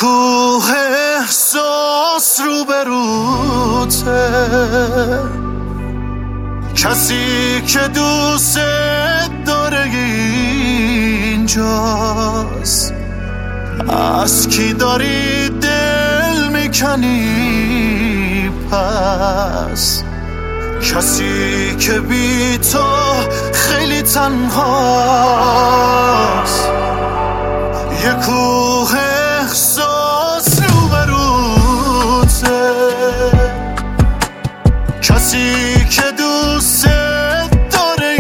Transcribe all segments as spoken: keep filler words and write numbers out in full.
کوه احساس روبروته، کسی که دوست داره اینجاست. از کی داری دل میکنی پس؟ کسی که بی تو خیلی تنهاست. یه کوه احساس روبروته، کسی که دوست داره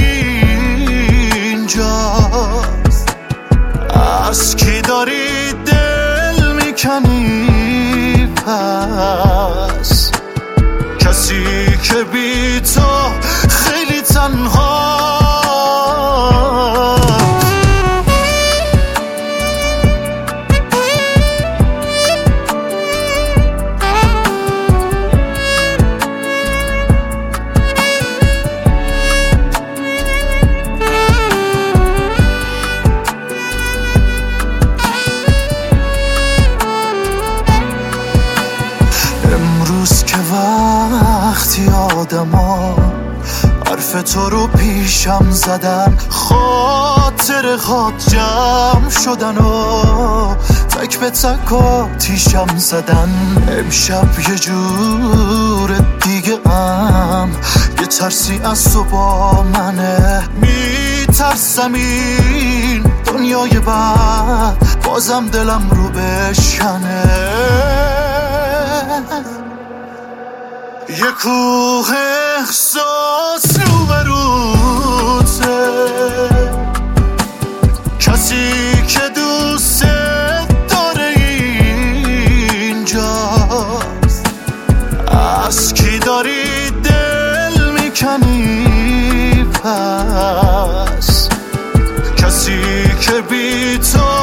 اینجاست. از کی داری دل میکنی پس؟ کسی که بی تو خیلی تنها. امروز که وقتی آدما حرف تو رو پیشم زدن، خاطر خاط جمع شدن و تک به تک آتیشم زدن. امشب یه جور دیگه ام، یه ترسی از تو با منه. میترسم این دنیای بعد بازم دلم رو بشکنه. یه کوه احساس روبروته، کسی که دوست داره اینجاست. از کی داری دل میکنی پس؟ کسی که بی تو